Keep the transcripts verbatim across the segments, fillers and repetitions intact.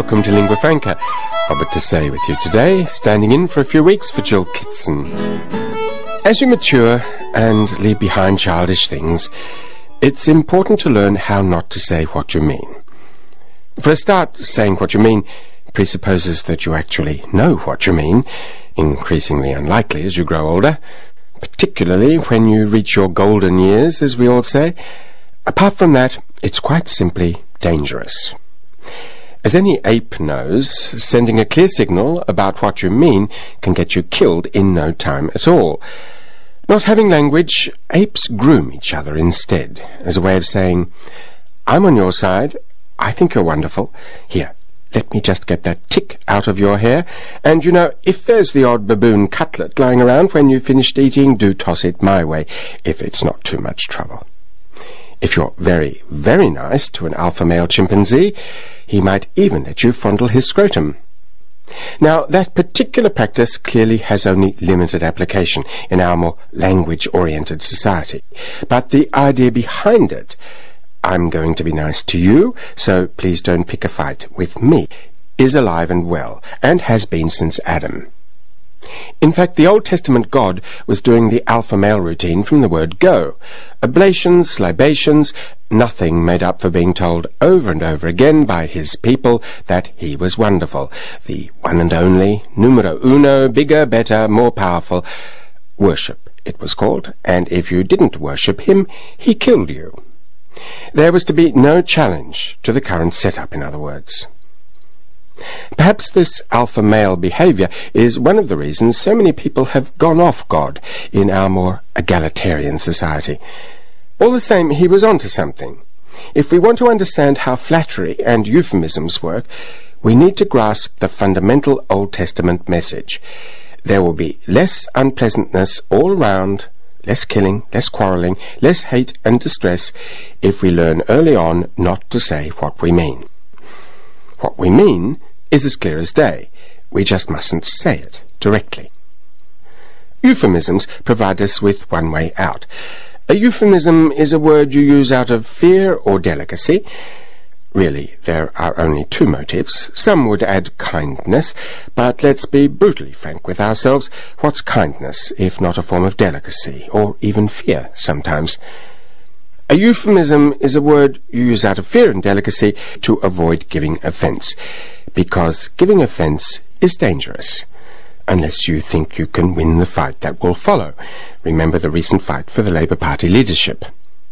welcome to Lingua Franca. Robert Desai with you today, standing in for a few weeks for Jill Kitson. As you mature and leave behind childish things, it's important to learn how not to say what you mean. For a start, saying what you mean presupposes that you actually know what you mean, increasingly unlikely as you grow older, particularly when you reach your golden years, as we all say. Apart from that, it's quite simply dangerous. As any ape knows, sending a clear signal about what you mean can get you killed in no time at all. Not having language, apes groom each other instead, as a way of saying, I'm on your side, I think you're wonderful, here, let me just get that tick out of your hair, and you know, if there's the odd baboon cutlet lying around when you've finished eating, do toss it my way, if it's not too much trouble. If you're very, very nice to an alpha male chimpanzee, he might even let you fondle his scrotum. Now, that particular practice clearly has only limited application in our more language-oriented society. But the idea behind it, I'm going to be nice to you, so please don't pick a fight with me, is alive and well, and has been since Adam. In fact, the Old Testament God was doing the alpha male routine from the word go. Oblations, libations, nothing made up for being told over and over again by his people that he was wonderful, the one and only, numero uno, bigger, better, more powerful. Worship, it was called, and if you didn't worship him, he killed you. There was to be no challenge to the current setup, in other words. Perhaps this alpha male behavior is one of the reasons so many people have gone off God in our more egalitarian society. All the same, he was onto something. If we want to understand how flattery and euphemisms work, we need to grasp the fundamental Old Testament message. There will be less unpleasantness all around, less killing, less quarrelling, less hate and distress, if we learn early on not to say what we mean. What we mean is as clear as day. We just mustn't say it directly. Euphemisms provide us with one way out. A euphemism is a word you use out of fear or delicacy. Really, there are only two motives. Some would add kindness, but let's be brutally frank with ourselves. What's kindness, if not a form of delicacy, or even fear sometimes? A euphemism is a word you use out of fear and delicacy to avoid giving offence, because giving offence is dangerous, unless you think you can win the fight that will follow. Remember the recent fight for the Labour Party leadership.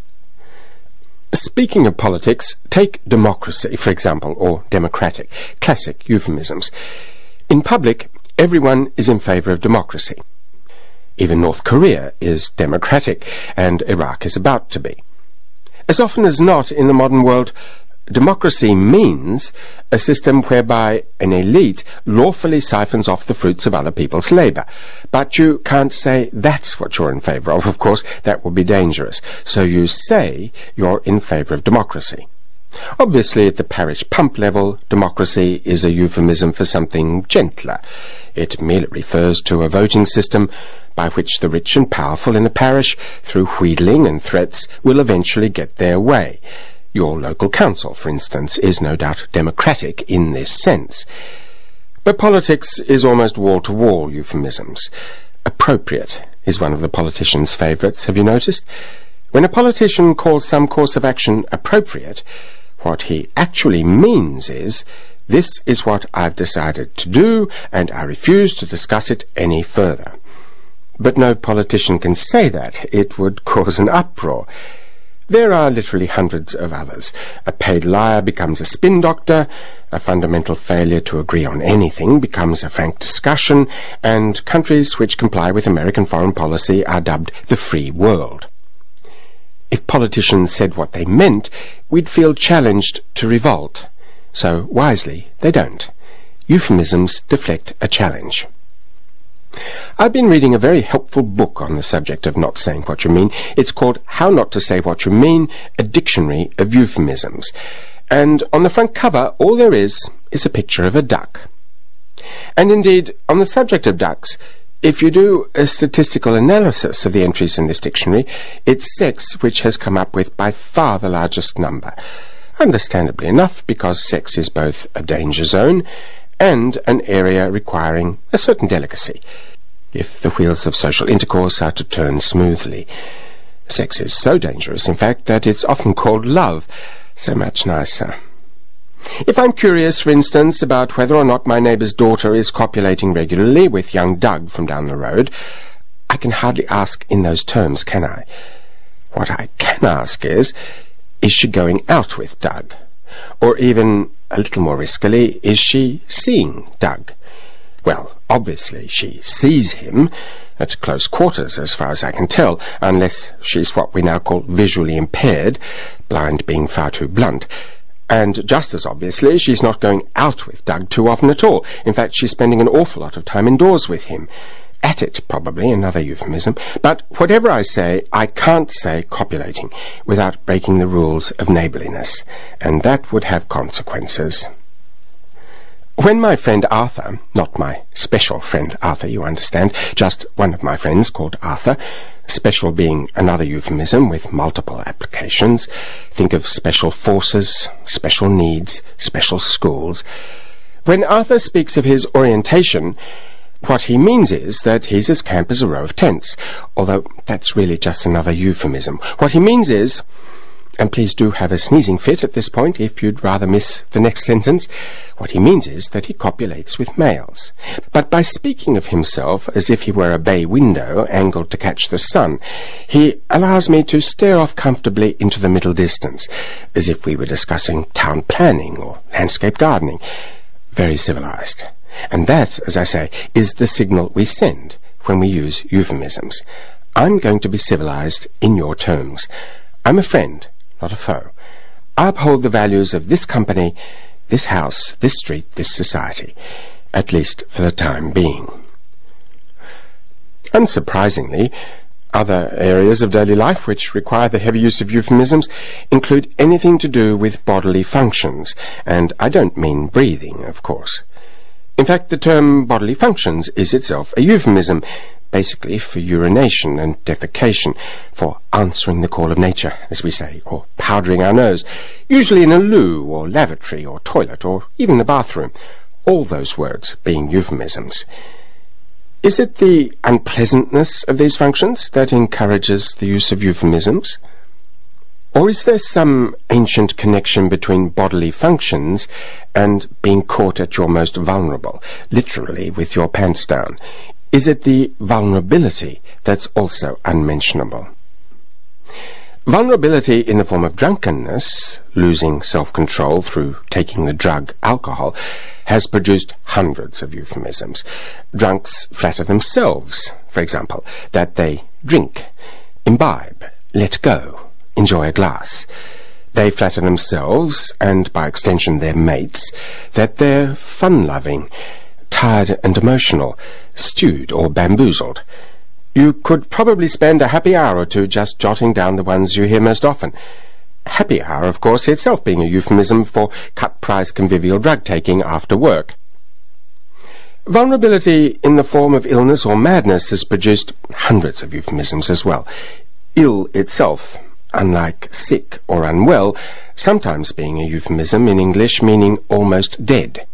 Speaking of politics, take democracy, for example, or democratic, classic euphemisms. In public, everyone is in favour of democracy. Even North Korea is democratic, and Iraq is about to be. As often as not in the modern world, democracy means a system whereby an elite lawfully siphons off the fruits of other people's labour. But you can't say that's what you're in favour of, of course, that would be dangerous. So you say you're in favour of democracy. Obviously, at the parish pump level, democracy is a euphemism for something gentler. It merely refers to a voting system by which the rich and powerful in a parish, through wheedling and threats, will eventually get their way. Your local council, for instance, is no doubt democratic in this sense. But politics is almost wall-to-wall euphemisms. Appropriate is one of the politicians' favourites, have you noticed? When a politician calls some course of action appropriate, what he actually means is, this is what I've decided to do, and I refuse to discuss it any further. But no politician can say that. It would cause an uproar. There are literally hundreds of others. A paid liar becomes a spin doctor, a fundamental failure to agree on anything becomes a frank discussion, and countries which comply with American foreign policy are dubbed the free world. If politicians said what they meant, we'd feel challenged to revolt. So, wisely, they don't. Euphemisms deflect a challenge. I've been reading a very helpful book on the subject of not saying what you mean. It's called How Not to Say What You Mean, a Dictionary of Euphemisms. And on the front cover, all there is is a picture of a duck. And indeed, on the subject of ducks, if you do a statistical analysis of the entries in this dictionary, it's sex which has come up with by far the largest number. understandably enough, because sex is both a danger zone and an area requiring a certain delicacy, if the wheels of social intercourse are to turn smoothly. Sex is so dangerous, in fact, that it's often called love. So much nicer. If I'm curious, for instance, about whether or not my neighbour's daughter is copulating regularly with young Doug from down the road, I can hardly ask in those terms, can I? What I can ask is, is she going out with Doug? Or even, a little more riskily, is she seeing Doug? Well, obviously she sees him at close quarters, as far as I can tell, unless she's what we now call visually impaired, blind being far too blunt. And just as obviously, she's not going out with Doug too often at all. In fact, she's spending an awful lot of time indoors with him. At it, probably, another euphemism. But whatever I say, I can't say copulating without breaking the rules of neighbourliness, and that would have consequences. When my friend Arthur, not my special friend Arthur, you understand, just one of my friends called Arthur, special being another euphemism with multiple applications, think of special forces, special needs, special schools. When Arthur speaks of his orientation, what he means is that he's as camp as a row of tents, although that's really just another euphemism. What he means is, and please do have a sneezing fit at this point if you'd rather miss the next sentence, what he means is that he copulates with males. But by speaking of himself as if he were a bay window angled to catch the sun, he allows me to stare off comfortably into the middle distance, as if we were discussing town planning or landscape gardening. Very civilized. And that, as I say, is the signal we send when we use euphemisms. I'm going to be civilized in your terms. I'm a friend, not a foe. I uphold the values of this company, this house, this street, this society, at least for the time being. Unsurprisingly, other areas of daily life which require the heavy use of euphemisms include anything to do with bodily functions, and I don't mean breathing, of course. In fact, the term bodily functions is itself a euphemism, basically for urination and defecation, for answering the call of nature, as we say, or powdering our nose, usually in a loo or lavatory or toilet or even a bathroom, all those words being euphemisms. Is it the unpleasantness of these functions that encourages the use of euphemisms? Or is there some ancient connection between bodily functions and being caught at your most vulnerable, literally with your pants down? Is it the vulnerability that's also unmentionable? Vulnerability in the form of drunkenness, losing self-control through taking the drug alcohol, has produced hundreds of euphemisms. Drunks flatter themselves, for example, that they drink, imbibe, let go, enjoy a glass. They flatter themselves, and by extension their mates, that they're fun-loving, tired and emotional, stewed or bamboozled. You could probably spend a happy hour or two just jotting down the ones you hear most often. Happy hour, of course, itself being a euphemism for cut-price convivial drug-taking after work. Vulnerability in the form of illness or madness has produced hundreds of euphemisms as well. Ill itself, unlike sick or unwell, sometimes being a euphemism in English meaning almost dead.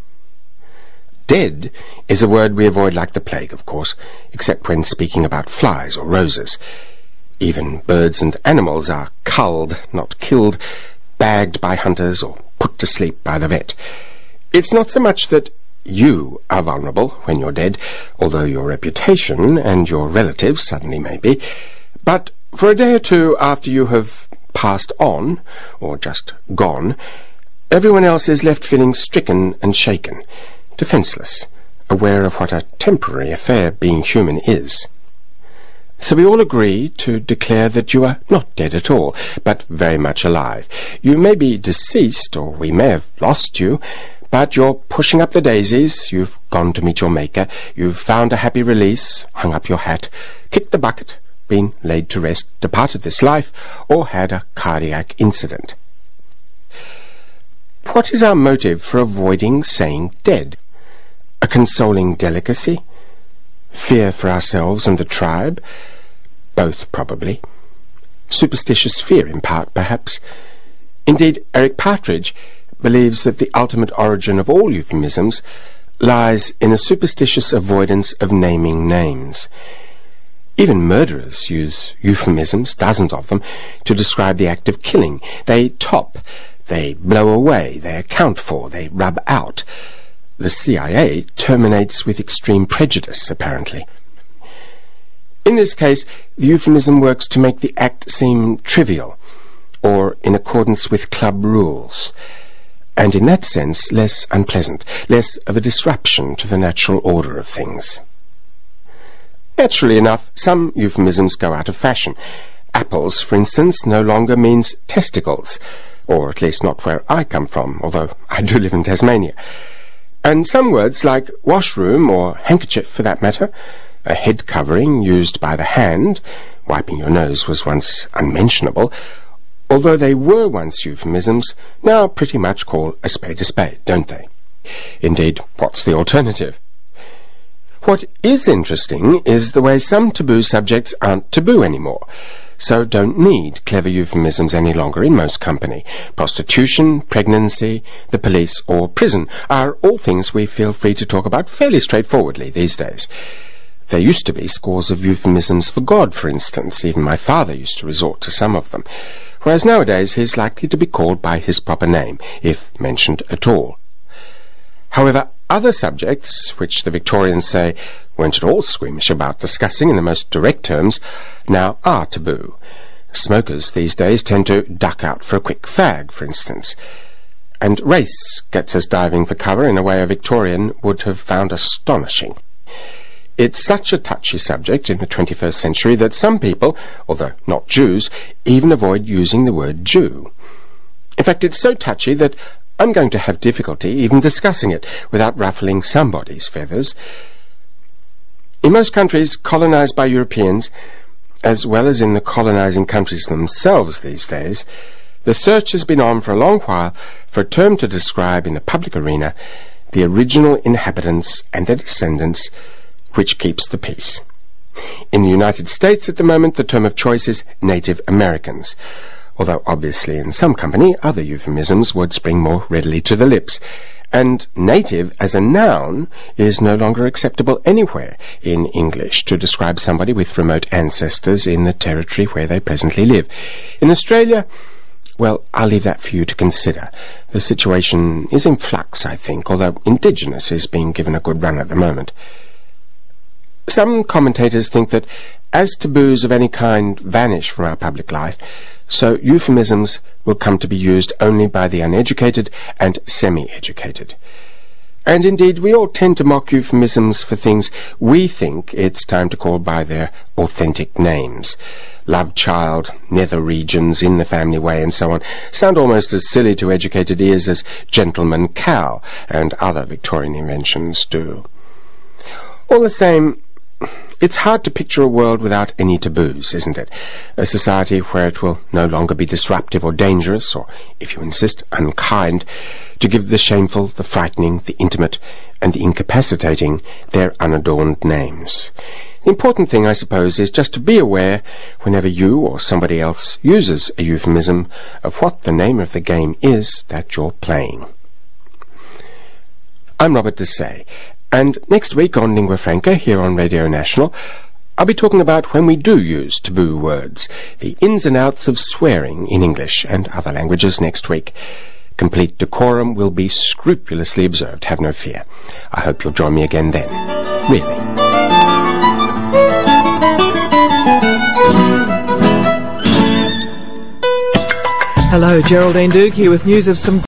Dead is a word we avoid like the plague, of course, except when speaking about flies or roses. Even birds and animals are culled, not killed, bagged by hunters or put to sleep by the vet. It's not so much that you are vulnerable when you're dead, although your reputation and your relatives suddenly may be, but for a day or two after you have passed on, or just gone, everyone else is left feeling stricken and shaken, defenceless, aware of what a temporary affair being human is. So we all agree to declare that you are not dead at all, but very much alive. You may be deceased, or we may have lost you, but you're pushing up the daisies, you've gone to meet your Maker, you've found a happy release, hung up your hat, kicked the bucket, been laid to rest, departed this life, or had a cardiac incident. What is our motive for avoiding saying dead? A consoling delicacy? Fear for ourselves and the tribe? Both, probably. Superstitious fear, in part, perhaps. Indeed, Eric Partridge believes that the ultimate origin of all euphemisms lies in a superstitious avoidance of naming names. Even murderers use euphemisms, dozens of them, to describe the act of killing. They top, they blow away, they account for, they rub out. The C I A terminates with extreme prejudice, apparently. In this case, the euphemism works to make the act seem trivial, or in accordance with club rules, and in that sense less unpleasant, less of a disruption to the natural order of things. Naturally enough, some euphemisms go out of fashion. Apples, for instance, no longer means testicles, or at least not where I come from, although I do live in Tasmania. And some words, like washroom, or handkerchief for that matter, a head covering used by the hand, wiping your nose was once unmentionable, although they were once euphemisms, now pretty much call a spade a spade, don't they? Indeed, what's the alternative? What is interesting is the way some taboo subjects aren't taboo anymore, so don't need clever euphemisms any longer in most company. Prostitution, pregnancy, the police, or prison are all things we feel free to talk about fairly straightforwardly these days. There used to be scores of euphemisms for God, for instance. Even my father used to resort to some of them, whereas nowadays he is likely to be called by his proper name, if mentioned at all. However, other subjects, which the Victorians say weren't at all squeamish about discussing in the most direct terms, now are taboo. Smokers these days tend to duck out for a quick fag, for instance. And race gets us diving for cover in a way a Victorian would have found astonishing. It's such a touchy subject in the twenty-first century that some people, although not Jews, even avoid using the word Jew. In fact, it's so touchy that I'm going to have difficulty even discussing it without ruffling somebody's feathers. In most countries colonized by Europeans, as well as in the colonizing countries themselves these days, the search has been on for a long while for a term to describe in the public arena the original inhabitants and their descendants, which keeps the peace. In the United States at the moment, the term of choice is Native Americans, although obviously in some company other euphemisms would spring more readily to the lips, and native as a noun is no longer acceptable anywhere in English to describe somebody with remote ancestors in the territory where they presently live. In Australia, well, I'll leave that for you to consider. The situation is in flux, I think, although Indigenous is being given a good run at the moment. Some commentators think that as taboos of any kind vanish from our public life, so euphemisms will come to be used only by the uneducated and semi-educated. And indeed, we all tend to mock euphemisms for things we think it's time to call by their authentic names. Love child, nether regions, in the family way, and so on, sound almost as silly to educated ears as gentleman cow and other Victorian inventions do. All the same, it's hard to picture a world without any taboos, isn't it? A society where it will no longer be disruptive or dangerous, or, if you insist, unkind, to give the shameful, the frightening, the intimate, and the incapacitating their unadorned names. The important thing, I suppose, is just to be aware, whenever you or somebody else uses a euphemism, of what the name of the game is that you're playing. I'm Robert Desai, and next week on Lingua Franca here on Radio National, I'll be talking about when we do use taboo words, the ins and outs of swearing in English and other languages next week. Complete decorum will be scrupulously observed, have no fear. I hope you'll join me again then. Really. Hello, Geraldine Duke here with news of some